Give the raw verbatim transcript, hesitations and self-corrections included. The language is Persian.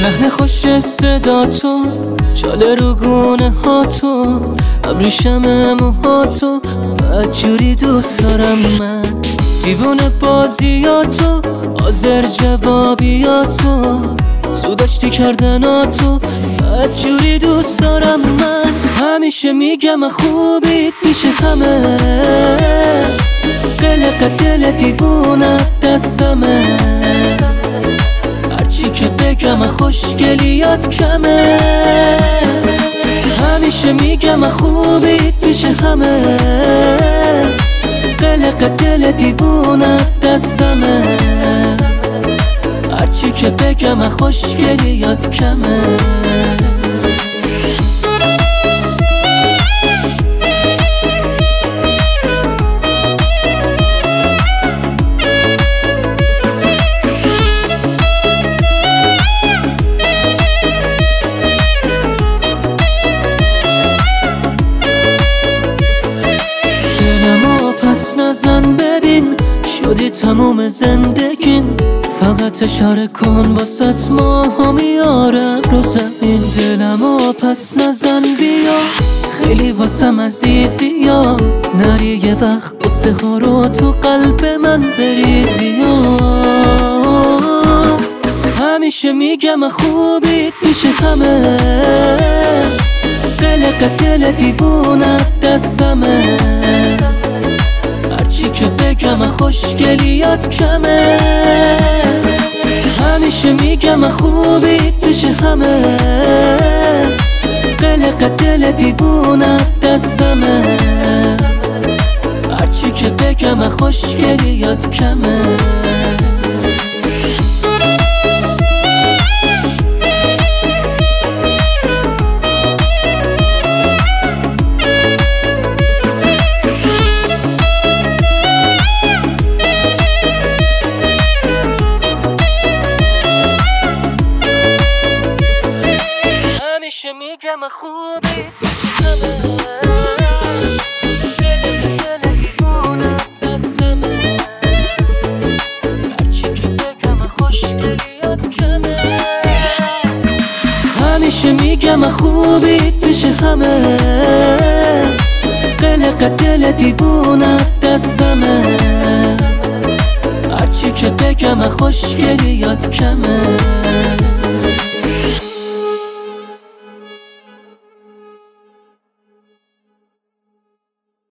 لحن خوش صدا تو، چاله رو گونه ها تو، ابریشم موها تو، بدجوری دوست دارم من. دیوونه بازیاتو، حاضر جوابیاتو، سوداشتی کردناتو، بدجوری دوست دارم من. همیشه میگم خوبیت پیش همه، قلق دل دیوونه دستمه، هرچی که بگم خوشگلیات کمه. همیشه میگم خوبیت پیش همه، قلق دل دیوونه دستمه، هرچی که بگم خوشگلیات کمه. پس نزن ببین شدی تموم زندگین، فقط اشاره کن باست ماها میارم رو زمین. دلمو پس نزن بیا خیلی واسم عزیزی، یا نری یه وقت قصه ها رو تو قلب من بریزی. یا همیشه میگم خوبیت پیش همه، قلق دل دیوونه دستمه، هرچی که بگم خوشگلیات کمه. همیشه میگم خوبیت پیش همه، قلق دل دیوونه دستمه، هرچی که بگم خوشگلیات کمه. همیشه میگم خوبی همه، دل دل دیوونه دستمه، هرچی که بگم خوشگلیات کمه. همیشه میگم خوبیت پیش همه، قلق دل دیوونه دستمه، هرچی که بگم خوشگلیات کمه.